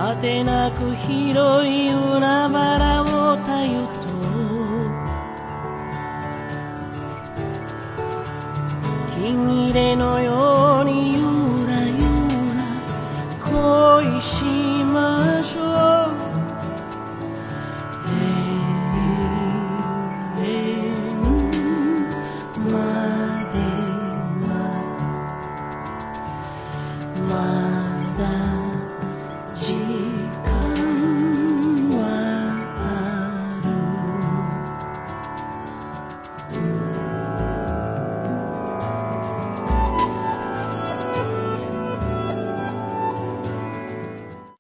果てなく広い海原をたゆと金入れのよ